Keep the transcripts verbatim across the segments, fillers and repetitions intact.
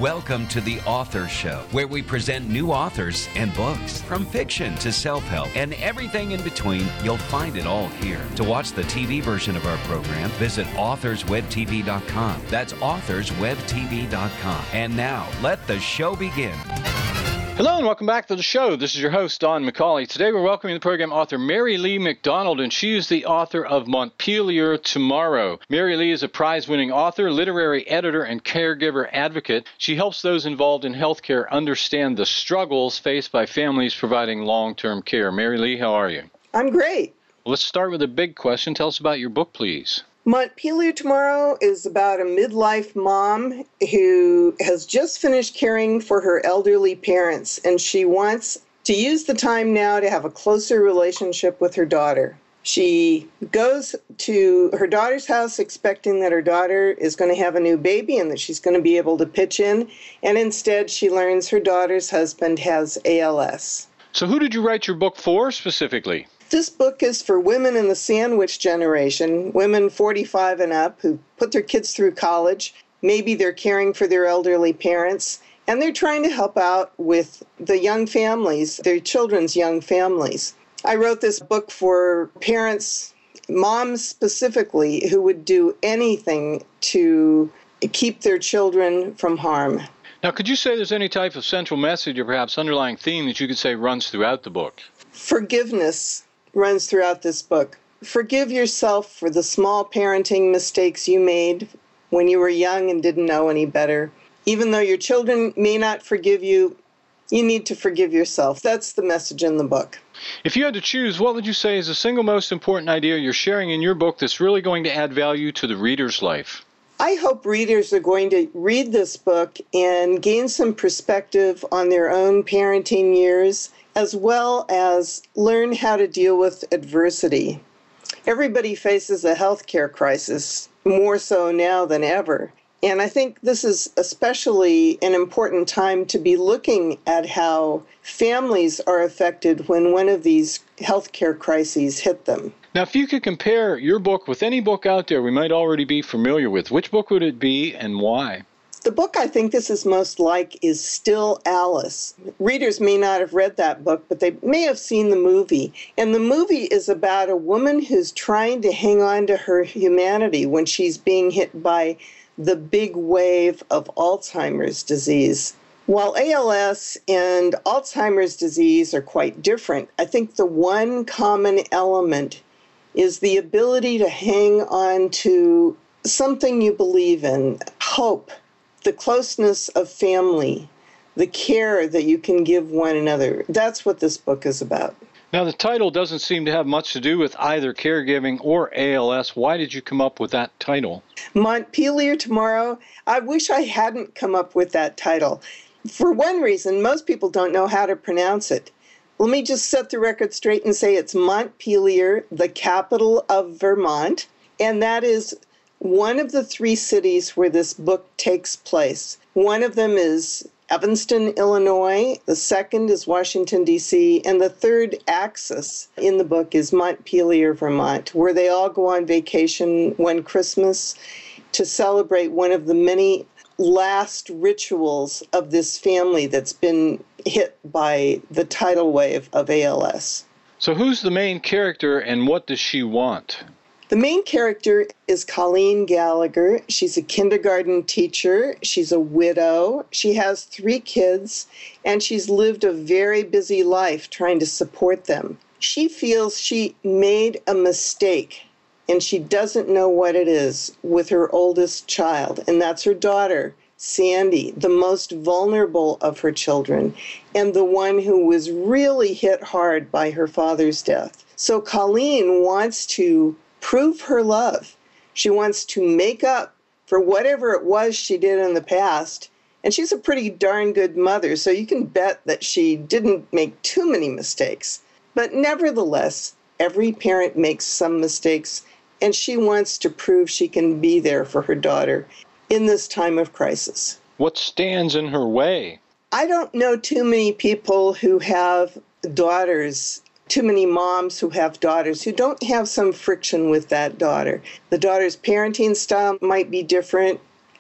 Welcome to The Author Show, where we present new authors and books. From fiction to self-help and everything in between, you'll find it all here. To watch the T V version of our program, visit authors web t v dot com. That's authors web t v dot com. And now, let the show begin. Hello and welcome back to the show. This is your host, Don McCauley. Today we're welcoming the program author Mary Lee McDonald, and she is the author of Montpelier Tomorrow. Mary Lee is a prize-winning author, literary editor, and caregiver advocate. She helps those involved in healthcare understand the struggles faced by families providing long-term care. Mary Lee, how are you? I'm great. Well, let's start with a big question. Tell us about your book, please. Montpelier Tomorrow is about a midlife mom who has just finished caring for her elderly parents, and she wants to use the time now to have a closer relationship with her daughter. She goes to her daughter's house expecting that her daughter is going to have a new baby and that she's going to be able to pitch in, and instead she learns her daughter's husband has A L S. So who did you write your book for specifically? This book is for women in the sandwich generation, women forty-five and up who put their kids through college. Maybe they're caring for their elderly parents, and they're trying to help out with the young families, their children's young families. I wrote this book for parents, moms specifically, who would do anything to keep their children from harm. Now, could you say there's any type of central message or perhaps underlying theme that you could say runs throughout the book? Forgiveness runs throughout this book. Forgive yourself for the small parenting mistakes you made when you were young and didn't know any better. Even though your children may not forgive you, you need to forgive yourself. That's the message in the book. If you had to choose, what would you say is the single most important idea you're sharing in your book that's really going to add value to the reader's life? I hope readers are going to read this book and gain some perspective on their own parenting years, as well as learn how to deal with adversity. Everybody faces a healthcare crisis, more so now than ever. And I think this is especially an important time to be looking at how families are affected when one of these healthcare crises hit them. Now, if you could compare your book with any book out there we might already be familiar with, which book would it be and why? The book I think this is most like is Still Alice. Readers may not have read that book, but they may have seen the movie. And the movie is about a woman who's trying to hang on to her humanity when she's being hit by the big wave of Alzheimer's disease. While A L S and Alzheimer's disease are quite different, I think the one common element is the ability to hang on to something you believe in, hope, the closeness of family, the care that you can give one another. That's what this book is about. Now, the title doesn't seem to have much to do with either caregiving or A L S. Why did you come up with that title? Montpelier Tomorrow. I wish I hadn't come up with that title. For one reason, most people don't know how to pronounce it. Let me just set the record straight and say it's Montpelier, the capital of Vermont, and that is one of the three cities where this book takes place. One of them is Evanston, Illinois. The second is Washington, D C And the third axis in the book is Montpelier, Vermont, where they all go on vacation one Christmas to celebrate one of the many last rituals of this family that's been hit by the tidal wave of A L S. So who's the main character and what does she want? The main character is Colleen Gallagher. She's a kindergarten teacher. She's a widow. She has three kids, and she's lived a very busy life trying to support them. She feels she made a mistake, and she doesn't know what it is with her oldest child, and that's her daughter, Sandy, the most vulnerable of her children, and the one who was really hit hard by her father's death. So Colleen wants to prove her love. She wants to make up for whatever it was she did in the past. And she's a pretty darn good mother, so you can bet that she didn't make too many mistakes. But nevertheless, every parent makes some mistakes, and she wants to prove she can be there for her daughter in this time of crisis. What stands in her way? I don't know too many people who have daughters, too many moms who have daughters who don't have some friction with that daughter. The daughter's parenting style might be different.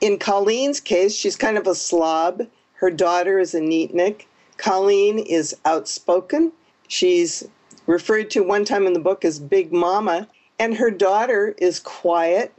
In Colleen's case, she's kind of a slob. Her daughter is a neatnik. Colleen is outspoken. She's referred to one time in the book as Big Mama. And her daughter is quiet,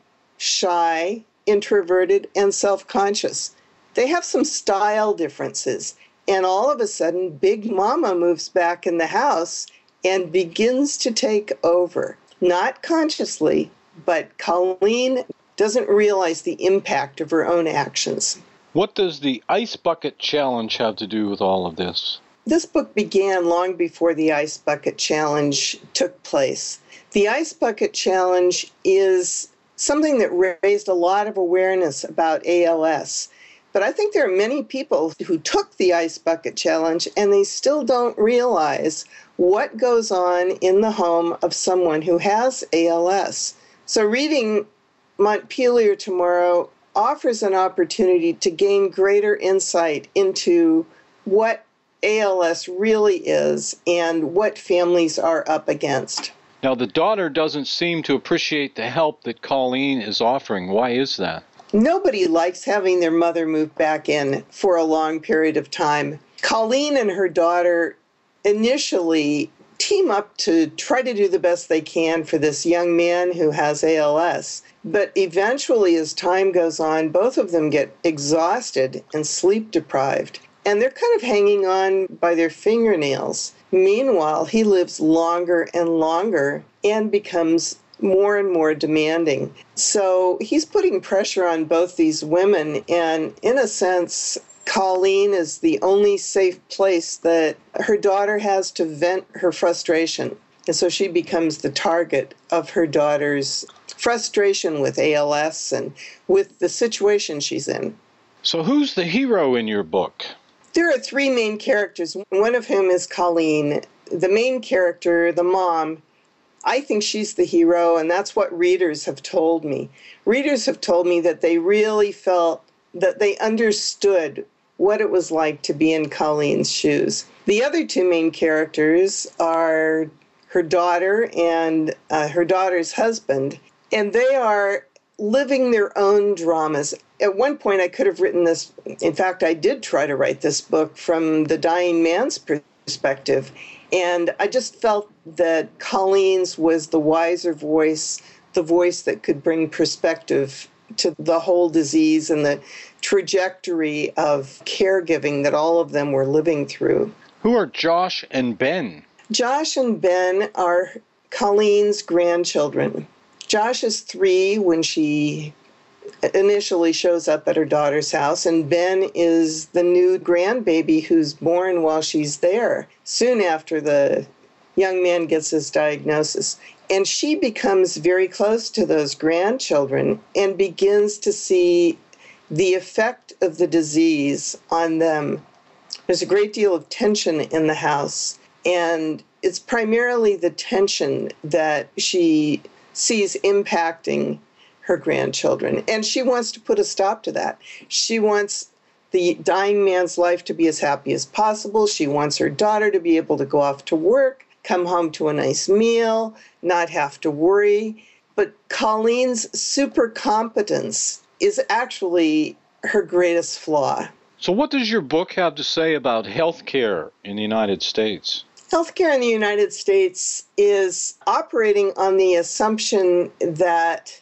shy, introverted, and self-conscious. They have some style differences. And all of a sudden, Big Mama moves back in the house and begins to take over. Not consciously, but Colleen doesn't realize the impact of her own actions. What does the Ice Bucket Challenge have to do with all of this? This book began long before the Ice Bucket Challenge took place. The Ice Bucket Challenge is something that raised a lot of awareness about A L S. But I think there are many people who took the Ice Bucket Challenge and they still don't realize what goes on in the home of someone who has A L S. So reading Montpelier Tomorrow offers an opportunity to gain greater insight into what A L S really is and what families are up against. Now, the daughter doesn't seem to appreciate the help that Colleen is offering. Why is that? Nobody likes having their mother move back in for a long period of time. Colleen and her daughter initially team up to try to do the best they can for this young man who has A L S. But eventually, as time goes on, both of them get exhausted and sleep deprived. And they're kind of hanging on by their fingernails. Meanwhile, he lives longer and longer and becomes more and more demanding. So he's putting pressure on both these women. And in a sense, Colleen is the only safe place that her daughter has to vent her frustration. And so she becomes the target of her daughter's frustration with A L S and with the situation she's in. So who's the hero in your book? There are three main characters, one of whom is Colleen. The main character, the mom, I think she's the hero, and that's what readers have told me. Readers have told me that they really felt that they understood what it was like to be in Colleen's shoes. The other two main characters are her daughter and uh, her daughter's husband, and they are living their own dramas. At one point, I could have written this. In fact, I did try to write this book from the dying man's perspective. And I just felt that Colleen's was the wiser voice, the voice that could bring perspective to the whole disease and the trajectory of caregiving that all of them were living through. Who are Josh and Ben? Josh and Ben are Colleen's grandchildren. Josh is three when she initially shows up at her daughter's house, and Ben is the new grandbaby who's born while she's there, soon after the young man gets his diagnosis. And she becomes very close to those grandchildren and begins to see the effect of the disease on them. There's a great deal of tension in the house, and it's primarily the tension that she sees impacting her grandchildren. And she wants to put a stop to that. She wants the dying man's life to be as happy as possible. She wants her daughter to be able to go off to work, come home to a nice meal, not have to worry. But Colleen's super competence is actually her greatest flaw. So what does your book have to say about healthcare in the United States? Healthcare in the United States is operating on the assumption that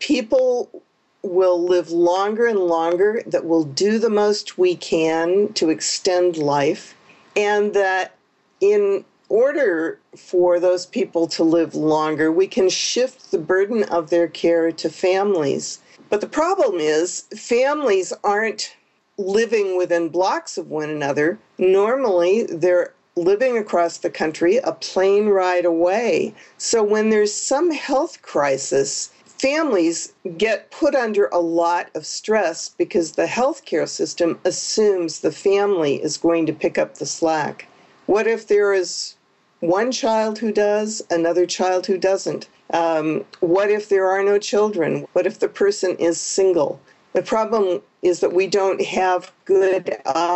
people will live longer and longer, that we'll do the most we can to extend life, and that in order for those people to live longer, we can shift the burden of their care to families. But the problem is, families aren't living within blocks of one another. Normally, they're living across the country, a plane ride away. So when there's some health crisis, families get put under a lot of stress because the healthcare system assumes the family is going to pick up the slack. What if there is one child who does, another child who doesn't? Um, what if there are no children? What if the person is single? The problem is that we don't have good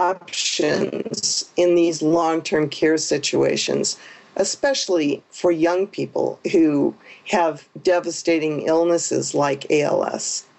options in these long-term care situations, especially for young people who have devastating illnesses like A L S.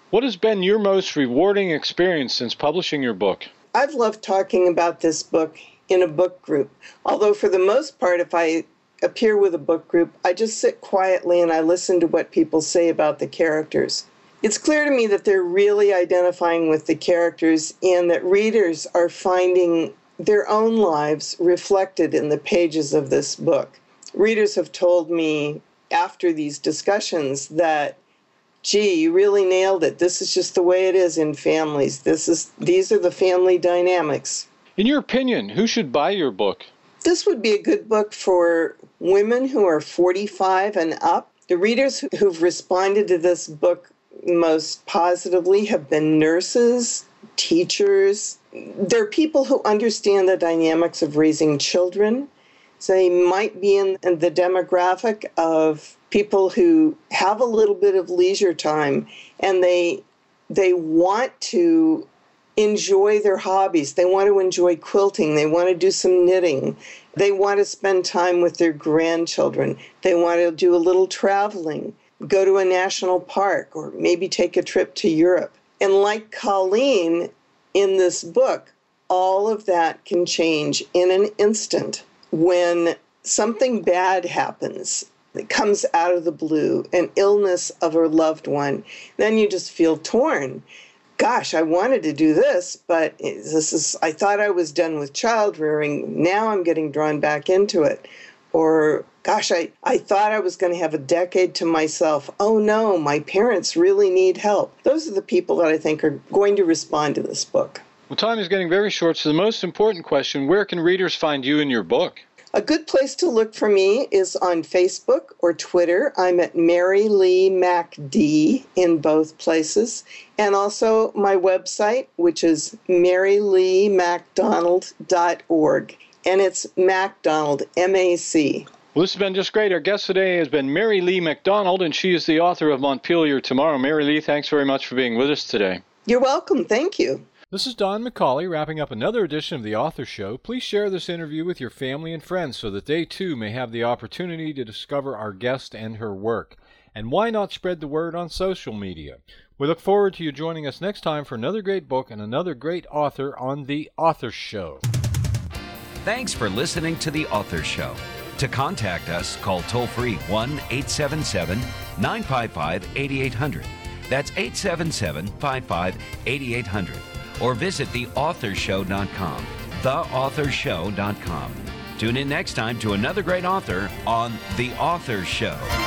What has been your most rewarding experience since publishing your book? I've loved talking about this book in a book group, although for the most part, if I appear with a book group, I just sit quietly and I listen to what people say about the characters. It's clear to me that they're really identifying with the characters and that readers are finding their own lives reflected in the pages of this book. Readers have told me after these discussions that, gee, you really nailed it. This is just the way it is in families. This is these are the family dynamics. In your opinion, who should buy your book? This would be a good book for women who are forty-five and up. The readers who've responded to this book most positively have been nurses, teachers. They're people who understand the dynamics of raising children. So they might be in the demographic of people who have a little bit of leisure time and they they want to enjoy their hobbies. They want to enjoy quilting. They want to do some knitting. They want to spend time with their grandchildren. They want to do a little traveling, go to a national park, or maybe take a trip to Europe. And like Colleen in this book, all of that can change in an instant when something bad happens. It comes out of the blue, an illness of a loved one. Then you just feel torn. Gosh, I wanted to do this, but this is, I thought I was done with child rearing. Now I'm getting drawn back into it. Or, gosh, I, I thought I was going to have a decade to myself. Oh no, my parents really need help. Those are the people that I think are going to respond to this book. Well, time is getting very short, so the most important question, where can readers find you and your book? A good place to look for me is on Facebook or Twitter. I'm at Mary Lee MacD in both places. And also my website, which is mary lee macdonald dot org. And it's MacDonald, M A C. Well, this has been just great. Our guest today has been Mary Lee McDonald, and she is the author of Montpelier Tomorrow. Mary Lee, thanks very much for being with us today. You're welcome. Thank you. This is Don McCauley wrapping up another edition of The Author Show. Please share this interview with your family and friends so that they too may have the opportunity to discover our guest and her work. And why not spread the word on social media? We look forward to you joining us next time for another great book and another great author on The Author Show. Thanks for listening to The Author Show. To contact us, call toll-free one eight seven seven, nine five five, eight eight hundred. That's eight seven seven, five five, eight eight hundred. Or visit the author show dot com, the author show dot com. Tune in next time to another great author on The Author Show.